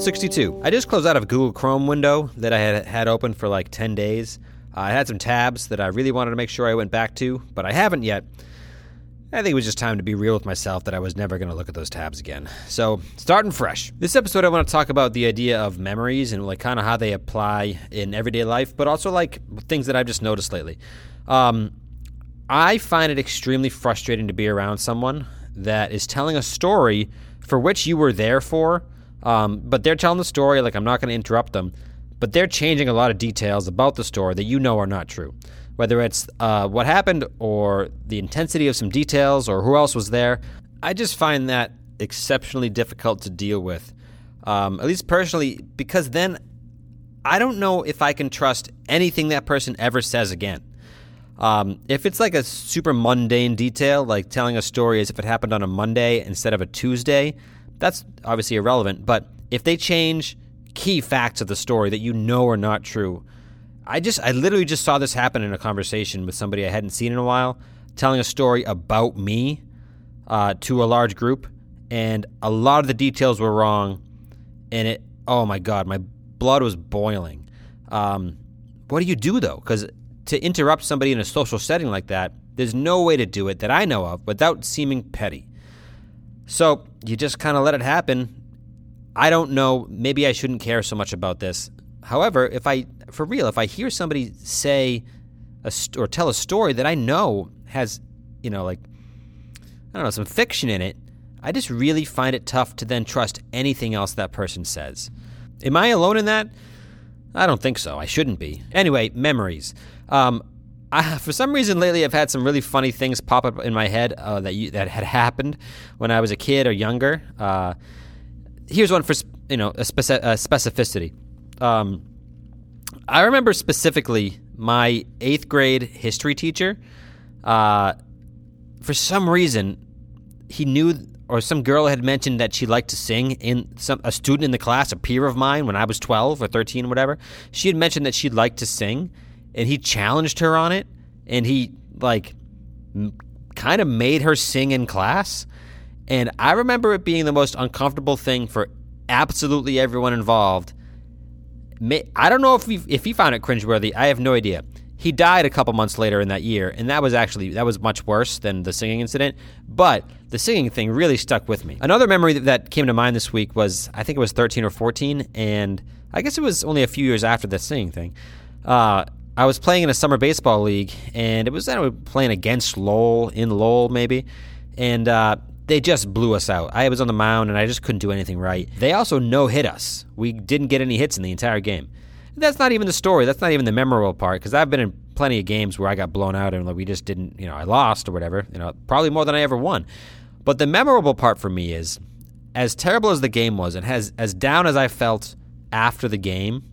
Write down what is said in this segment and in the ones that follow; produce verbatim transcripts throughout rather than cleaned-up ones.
Episode sixty-two. I just closed out of a Google Chrome window that I had had open for like ten days. Uh, I had some tabs that I really wanted to make sure I went back to, but I haven't yet. I think it was just time to be real with myself that I was never going to look at those tabs again. So, starting fresh. This episode I want to talk about the idea of memories and like kind of how they apply in everyday life, but also like things that I've just noticed lately. Um, I find it extremely frustrating to be around someone that is telling a story for which you were there for, um, but they're telling the story like I'm not going to interrupt them, but they're changing a lot of details about the story that you know are not true. Whether it's uh, what happened or the intensity of some details or who else was there, I just find that exceptionally difficult to deal with, um, at least personally, because then I don't know if I can trust anything that person ever says again. Um, if it's like a super mundane detail, like telling a story as if it happened on a Monday instead of a Tuesday, that's obviously irrelevant. But if they change key facts of the story that you know are not true, I just, I literally just saw this happen in a conversation with somebody I hadn't seen in a while, telling a story about me uh, to a large group, and a lot of the details were wrong, and it, oh my God, my blood was boiling. Um, what do you do though? Because to interrupt somebody in a social setting like that, there's no way to do it that I know of without seeming petty. So you just kind of let it happen. I don't know, maybe I shouldn't care so much about this. However, if I, for real, if I hear somebody say a st- or tell a story that I know has, you know, like, I don't know, some fiction in it, I just really find it tough to then trust anything else that person says. Am I alone in that? I don't think so. I shouldn't be. Anyway, memories. Um, I, for some reason lately, I've had some really funny things pop up in my head uh, that you, that had happened when I was a kid or younger. Uh, here's one for you know a, speci- a specificity. Um, I remember specifically my eighth grade history teacher. Uh, for some reason, he knew, or some girl had mentioned that she liked to sing. In some a student in the class, a peer of mine, when I was twelve or thirteen, or whatever, she had mentioned that she'd like to sing, and he challenged her on it, and he like m- kind of made her sing in class. And I remember it being the most uncomfortable thing for absolutely everyone involved. I don't know if he, if he found it cringeworthy. I have no idea. He died a couple months later in that year, and that was actually, that was much worse than the singing incident, but the singing thing really stuck with me. Another memory that, that came to mind this week was, I think it was thirteen or fourteen, and I guess it was only a few years after the singing thing. Uh, I was playing in a summer baseball league, and it was I was playing against Lowell, in Lowell maybe, and uh, they just blew us out. I was on the mound, and I just couldn't do anything right. They also no-hit us. We didn't get any hits in the entire game. That's not even the story. That's not even the memorable part, because I've been in plenty of games where I got blown out and like, we just didn't, you know, I lost or whatever, you know, probably more than I ever won. But the memorable part for me is, as terrible as the game was, and as, as down as I felt after the game,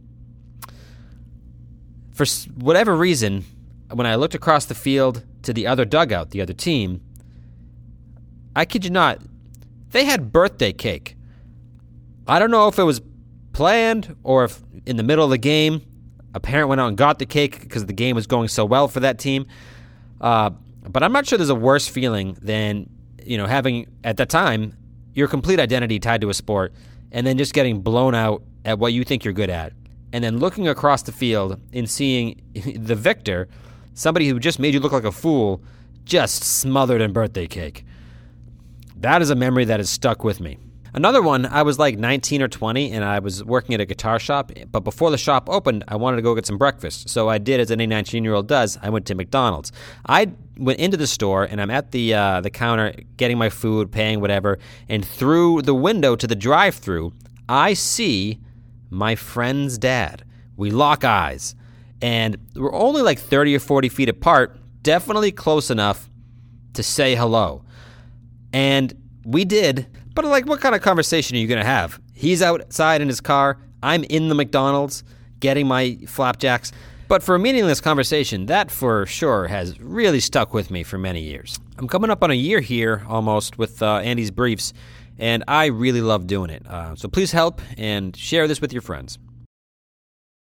for whatever reason, when I looked across the field to the other dugout, the other team, I kid you not, they had birthday cake. I don't know if it was planned or if in the middle of the game a parent went out and got the cake because the game was going so well for that team. Uh, but I'm not sure there's a worse feeling than, you know, having, at that time, your complete identity tied to a sport and then just getting blown out at what you think you're good at. And then looking across the field and seeing the victor, somebody who just made you look like a fool, just smothered in birthday cake. That is a memory that has stuck with me. Another one, I was like nineteen or twenty, and I was working at a guitar shop, but before the shop opened, I wanted to go get some breakfast. So I did, as any nineteen-year-old does, I went to McDonald's. I went into the store, and I'm at the uh, the counter getting my food, paying whatever, and through the window to the drive-thru, I see my friend's dad. We lock eyes, and we're only like thirty or forty feet apart, definitely close enough to say hello. And we did, but like, what kind of conversation are you going to have? He's outside in his car, I'm in the McDonald's getting my flapjacks. But for a meaningless conversation, that for sure has really stuck with me for many years. I'm coming up on a year here almost with uh, Andy's Briefs, and I really love doing it. Uh, so please help and share this with your friends.